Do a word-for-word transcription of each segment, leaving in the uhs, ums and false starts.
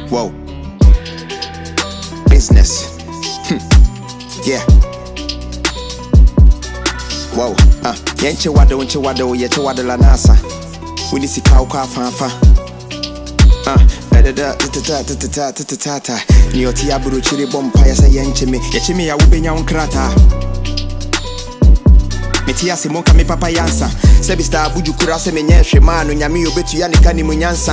Whoa. Business. Hm. Yeah. Whoa. Ah. Yenche wado, yenche wado, yenche wado la nasa. We need to cow car fanfa. Ah. Da da da da da da da da da da. Ni oti aburu chiri bompa ya sa yenche me. Yenche me ya ubenya unkrata. Metia se monka me papa yansa. Sebi sta abuju kura se menye hwema nyame obetu ya nika ni munyansa.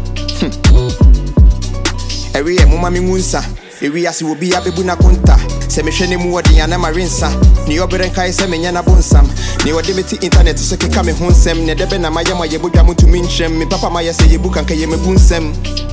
Ewe ye mama mi ngunsa. Ewe ase obi abebu na konta. Se me hwene mu wode yana marinsa. Ni obere nkai se menya na bonsam. Ni wode meti internet so keka me honsem. Ne debe na maye maye bodwa mutumi nhyem. Me papa maye se yebu kanka ye me bunsem.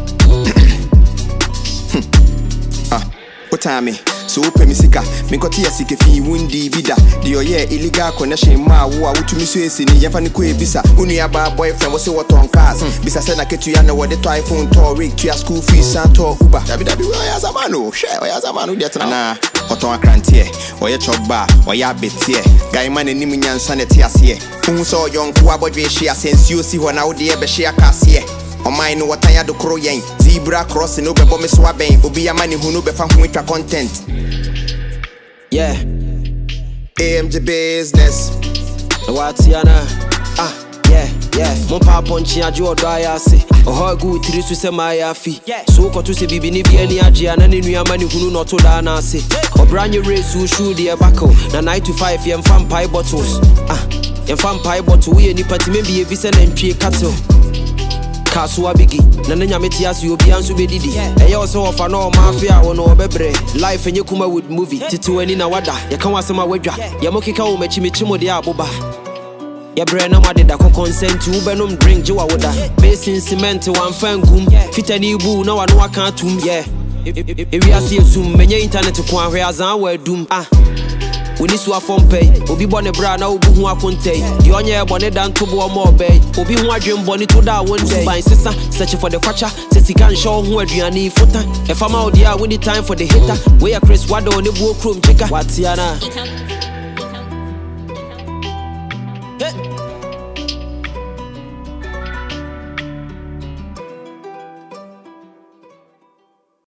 Ah, otame. So open me sika, me koti ya sike fi wundi bida. Di oye illegal connection ma wo a wutumi so esi ni yefa ni ko ebisa. Unu ya ba boyfriend wo se what on cars. Bisa se na ketu ya na wo de to iPhone to rig to ya school fees and to Uber. Dabi dabi wo ya zamanu, share wo ya zamanu de tana. Na oton akrantie, wo ye chogba, wo ya betie. Guy man ni mu nyansa ne te ase. Unu so yonko abodwe hye asensuo si ho na wo de ye be hye akase. O mine no watanya do kro yen. Zebra cross no be bo me so aben. Obi ya mani hu no be fa ho twa content. Yeah, A M G business. Watiana. Ah, yeah, yeah. Mon pa ponchi ajo odo ayase. Oho gu tiri su se ma yafi. So ko to se bibi ni bi ani agye na ne nuama ni hunu no to da na ase. Obranye race u shoe de bako. Na nine to five yem fam pie bottles. Ah, yem fam pie bottle we ni pati me bi e bi se na ntwe cattle. Kasua bigi, na nenya meti asi obi ansu bedidi. Eya oso ofa no mafia wo no bebre. Life enye kuma with movie. Titu eni na wada, ya kan wasema wadwa. Ya mokika wo mechi mechi mo de aboba. Ya bre na made da ko consent u benom drink je wa woda. Basin cement wan fangum. Fitani bu na wa no aka atum. Yeah. Ewi asi zoom menye internet ko ahwe azan wa adum. Ah. Woni so afom pay obi bone bra na obu hu akontay di onye bone dan to bo mo obey obi hu adwem bone to da one day ban sisa search for the kwacha sisi kan show hu aduane fota e fama odi a we time for the hater we are Chris Wado ne bu okrom chika watiana.